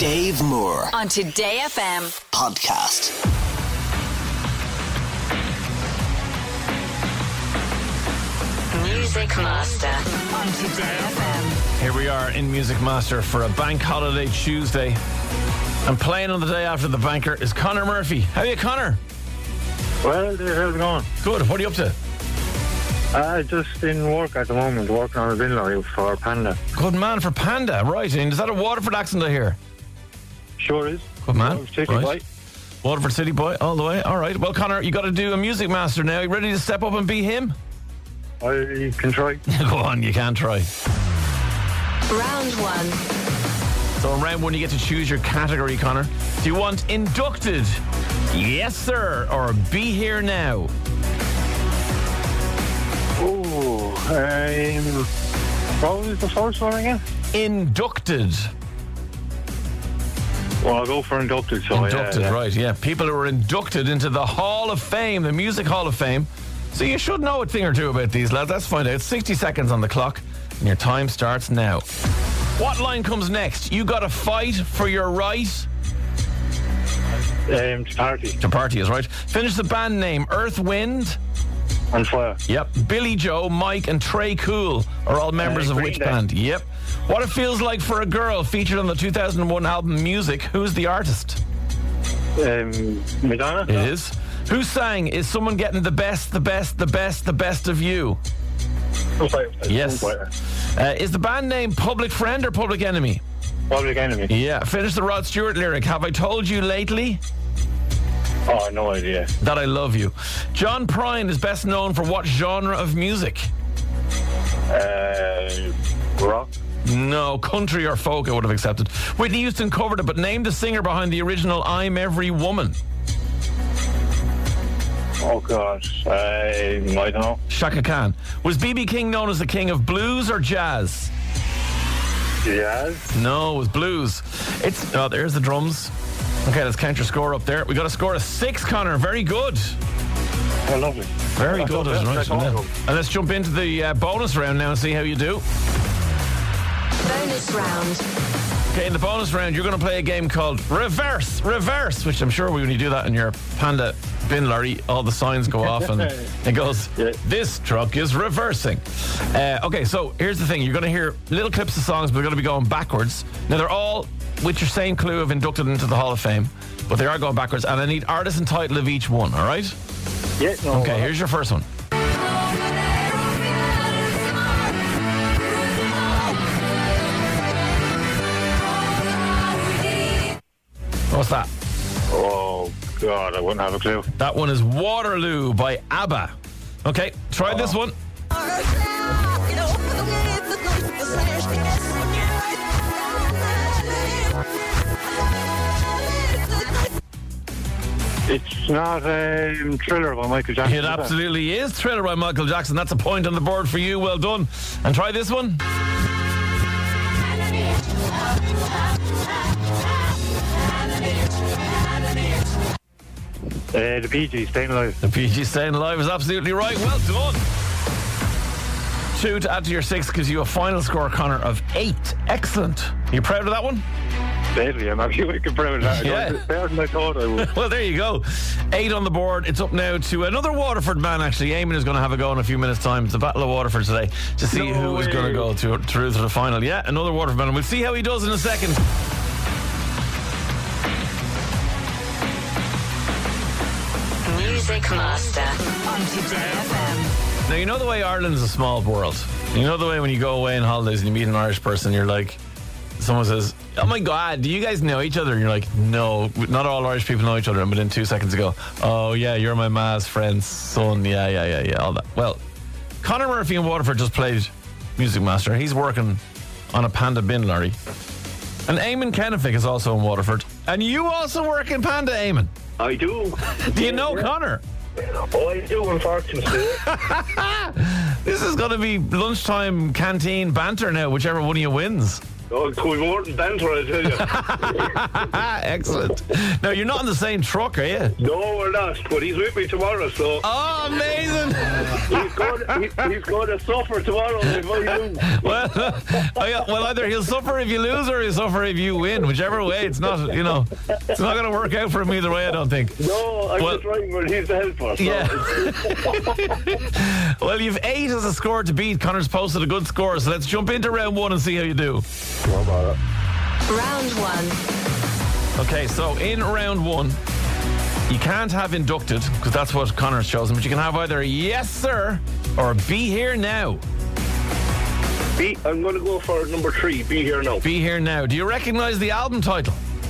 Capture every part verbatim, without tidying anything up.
Dave Moore on Today F M podcast. Music Master on Today F M. Here we are in Music Master for a bank holiday Tuesday. And playing on the day after the banker is Conor Murphy. How are you, Conor? Well, Dave, how's it going? Good. What are you up to? Uh, just in work at the moment, working on a bin lorry for Panda. Good man for Panda. Right. And is that a Waterford accent I hear? Sure is. Good man. Waterford City Right. boy. Waterford City boy, all the way. All right. Well, Conor, you got to do a Music Master now. You ready to step up and be him? I can try. Go on, you can try. Round one. So in round one, you get to choose your category, Conor. Do you want inducted? Yes, sir. Or be here now? Oh, um, what was the first one again? Inducted. Well, I'll go for inducted. So Inducted, yeah, yeah. right, yeah. People who are inducted into the Hall of Fame, the Music Hall of Fame. So you should know a thing or two about these lads. Let's find out. sixty seconds on the clock, and your time starts now. What line comes next? You got to fight for your right Um, to party to party is right. Finish the band name. Earth, Wind. and fire. Yep. Billy Joe, Mike, and Trey Cool are all members Uh, of Green which Day. band? Yep. What It Feels Like for a Girl, featured on the two thousand one album Music. Who's the artist? Um, Madonna. It is. Who sang Is Someone Getting the Best, the Best, the Best, the Best of You? Oh, sorry. Yes. Uh, is the band name Public Friend or Public Enemy? Public Enemy. Yeah. Finish the Rod Stewart lyric. Have I told you lately Oh, no idea. that I love you? John Prine is best known for what genre of music? Uh, rock. No, country or folk I would have accepted. Whitney Houston covered it, but name the singer behind the original I'm Every Woman. Oh, gosh. I, I don't know. Shaka Khan. Was B B King known as the king of blues or jazz? Jazz. No, it was blues. It's oh, there's the drums. Okay, let's count your score up there. We got a score of six, Conor. Very good. Oh, lovely. Very I good. thought that- Right. that's all. And let's jump into the uh, bonus round now and see how you do. Bonus round. Okay, in the bonus round, you're going to play a game called Reverse, Reverse, which I'm sure when you do that in your Panda bin lorry, all the signs go off and it goes, Yeah. this truck is reversing. Uh, okay, so here's the thing. You're going to hear little clips of songs, but they're going to be going backwards. Now, they're all with your same clue of inducted into the Hall of Fame, but they are going backwards, and I need artist and title of each one, all right? Yeah, no. Okay, here's your first one. What's that? Oh, God, I wouldn't have a clue. That one is Waterloo by ABBA. Okay, try this one. It's not a um, Thriller by Michael Jackson. It is it? absolutely is Thriller by Michael Jackson. That's a point on the board for you. Well done. And try this one. Uh, the Bee Gees, Staying Alive. The P G Staying Alive is absolutely right. Well done. Two to add to your six gives you a final score, Conor, of eight. Excellent. Are you proud of that one? Basically, I'm actually wicked proud of that. Yeah. It's better than I thought I would. Well, there you go. Eight on the board. It's up now to another Waterford man, actually. Eamon is going to have a go in a few minutes' time. It's the Battle of Waterford today to see No who is way. going to go to, through to the final. Yeah, another Waterford man. And we'll see how he does in a second. Music Master on Today F M. Now, you know the way Ireland's a small world. You know the way when you go away on holidays and you meet an Irish person, you're like, someone says, oh my God, do you guys know each other? And you're like, no, not all Irish people know each other. And within two seconds ago, oh yeah, you're my ma's friend's son. Yeah, yeah, yeah, yeah, all that. Well, Conor Murphy in Waterford just played Music Master. He's working on a Panda bin lorry. And Eamon Kennefick is also in Waterford. And you also work in Panda, Eamon. I do. Do you know Conor? Oh, I do, unfortunately. This is going to be lunchtime canteen banter now, whichever one of you wins. Oh, it could be more than banter, I tell you. Excellent. Now, you're not in the same truck, are you? No, we're not, but he's with me tomorrow, so Oh, amazing. he's going to, he, he's going to suffer tomorrow if I lose. Well, I- well, either he'll suffer if you lose or he'll suffer if you win. Whichever way, it's not, you know, it's not going to work out for him either way, I don't think. No, I'm Well- just right, but he's the helper. So. Yeah. Well, you've eight as a score to beat. Connor's posted a good score, so let's jump into round one and see how you do. Round one. Okay, so in round one, you can't have inducted, because that's what Connor's chosen, but you can have either yes, sir, or be here now. Be, I'm going to go for number three, Be Here Now. Be here now. Do you recognize the album title?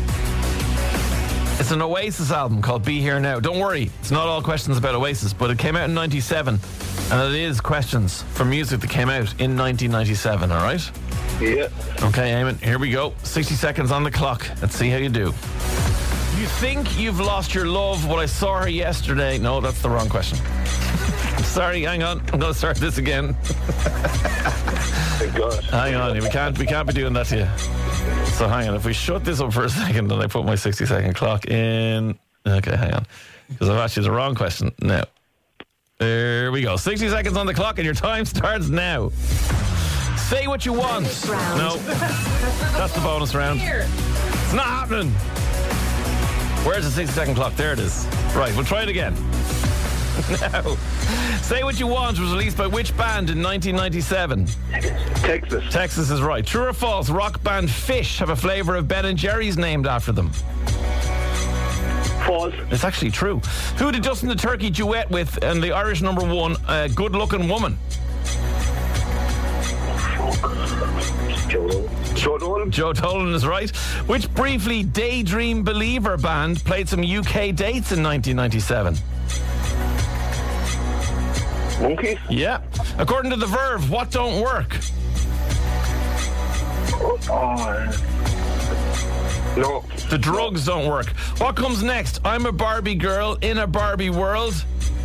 It's an Oasis album called Be Here Now. Don't worry, it's not all questions about Oasis, but it came out in ninety-seven, and it is questions from music that came out in nineteen ninety-seven, all right? Yeah. Okay, Eamon, here we go. sixty seconds on the clock. Let's see how you do. You think you've lost your love? Well, I saw her yesterday. No, that's the wrong question. Sorry, hang on. I'm going to start this again. Thank God. Hang on, we can't, we can't be doing that to you. So hang on, if we shut this up for a second and I put my sixty second clock in. Okay, hang on. Because I've asked you the wrong question. Now, there we go. sixty seconds on the clock and your time starts now. Say what you want. Bonus round. No, that's the bonus round. It's not happening. Where's the sixty second clock? There it is. Right, we'll try it again. Now, Say What You Want was released by which band in nineteen ninety-seven? Texas. Texas is right. True or false, rock band Fish have a flavour of Ben and Jerry's named after them? False. It's actually true. Who did Justin the Turkey duet with and the Irish number one, uh, Good Looking Woman? Joe. Joe Dolan. Joe Dolan is right. Which briefly Daydream Believer band played some U K dates in nineteen ninety-seven? Monkeys. Yeah. According to The Verve, what don't work? Oh, no. The drugs don't work. What comes next? I'm a Barbie girl in a Barbie world.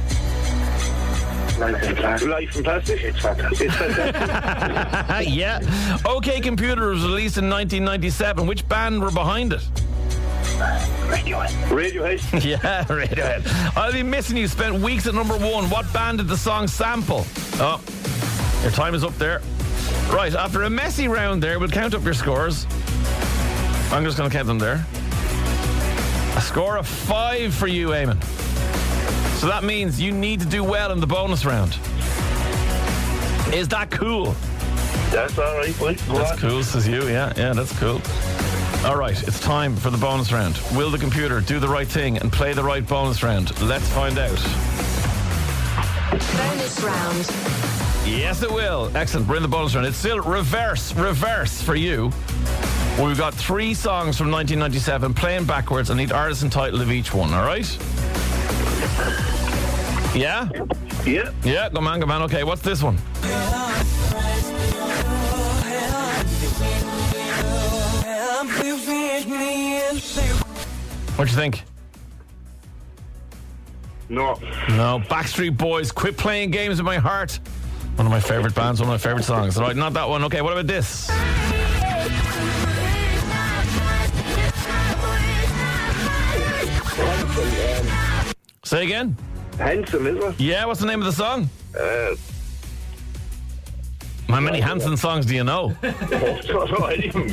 Life in plastic. Life in plastic. It's fantastic. It's fantastic. Yeah. OK Computer was released in nineteen ninety-seven. Which band were behind it? Radiohead. Radiohead. Yeah, Radiohead. I'll be missing you. Spent weeks at number one. What band did the song sample? Oh, your time is up there. Right, after a messy round there, we'll count up your scores. I'm just going to count them there. A score of five for you, Eamon. So that means you need to do well in the bonus round. Is that cool? That's all right, boy. Go That's on. cool, says you. Yeah, yeah, that's cool. All right, it's time for the bonus round. Will the computer do the right thing and play the right bonus round? Let's find out. Bonus round. Yes, it will. Excellent. We're in the bonus round. It's still reverse, reverse for you. We've got three songs from nineteen ninety-seven playing backwards. I need artist and title of each one, all right? Yeah? Yeah. Yeah, go on, go on. Okay, what's this one? What do you think? No. No, Backstreet Boys, Quit Playing Games with My Heart. One of my favourite bands, one of my favourite songs. All right, not that one. Okay, what about this? Say again? Handsome, isn't it? Yeah, what's the name of the song? Uh, How many Hanson songs do you know? don't know anything.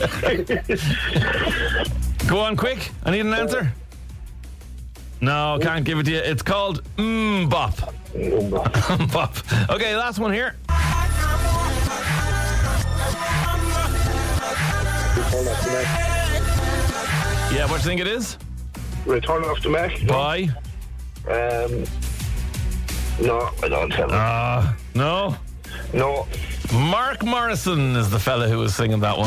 Go on, quick. I need an answer. No, can't give it to you. It's called Mmm Bop. Mm Bop. Okay, last one here. Yeah, what do you think it is? Return off the Mac. Bye. Um, no, I don't tell you. Uh, no. No. Mark Morrison is the fella who was singing that one.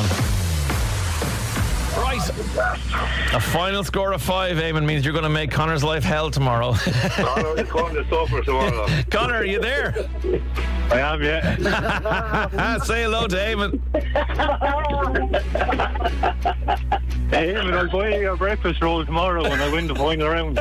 Right. A final score of five, Eamon, means you're going to make Connor's life hell tomorrow. Connor, he's going to suffer tomorrow. Connor, are you there? I am, yeah. Say hello to Eamon. Hey, man. Eamon, I'll buy you a breakfast roll tomorrow when I win the final round.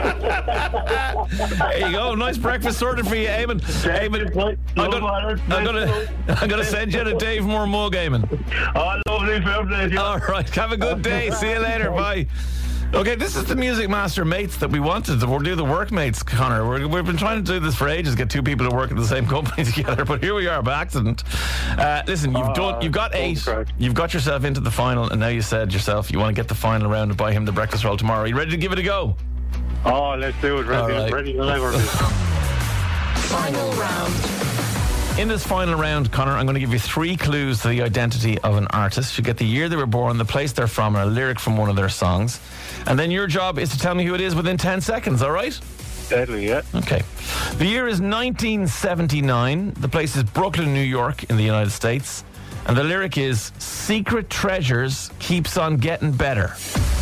There you go. Nice breakfast sorted for you, Eamon. Eamon, I'm gonna, I'm gonna, I'm gonna send you a Dave Moore mug, Eamon. Oh, lovely, fair play to you. All right. Have a good day. See you later. Bye. Okay, this is the Music Master mates that we wanted. We'll do the workmates, Connor. We're, we've been trying to do this for ages, get two people to work at the same company together, but here we are by accident. Uh, listen, you've Uh, done, you've got eight. correct. You've got yourself into the final, and now you said yourself you want to get the final round and buy him the breakfast roll tomorrow. Are you ready to give it a go? Oh, let's do it. Ready, All right. ready to never be. Final round. In this final round, Connor, I'm going to give you three clues to the identity of an artist. You get the year they were born, the place they're from, and a lyric from one of their songs. And then your job is to tell me who it is within ten seconds, all right? Deadly, yeah. Okay. The year is nineteen seventy-nine. The place is Brooklyn, New York, in the United States. And the lyric is, Secret Treasures keeps on getting better.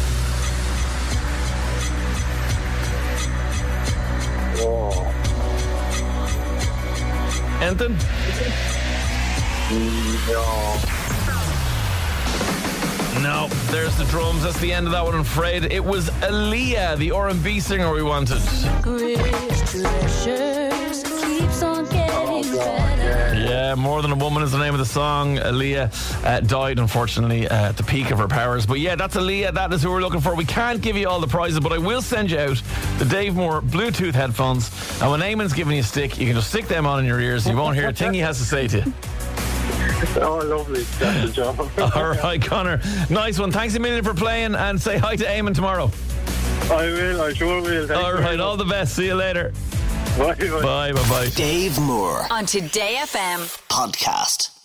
Oh. Anything? No. No. There's the drums. That's the end of that one, I'm afraid. It was Aaliyah, the R and B singer we wanted. Treasures keeps on getting better. Yeah, More Than a Woman is the name of the song. Aaliyah uh, died, unfortunately, uh, at the peak of her powers. But yeah, that's Aaliyah. That is who we're looking for. We can't give you all the prizes, but I will send you out the Dave Moore Bluetooth headphones. And when Eamon's giving you a stick, you can just stick them on in your ears. You won't hear a thing he has to say to you. Oh, lovely. That's the job. All right, Connor. Nice one. Thanks a million for playing, and say hi to Eamon tomorrow. I will. I sure will. Thank All you very right, all much. the best. See you later. Bye. Bye. Bye, bye, bye. Dave Moore On Today F M. podcast.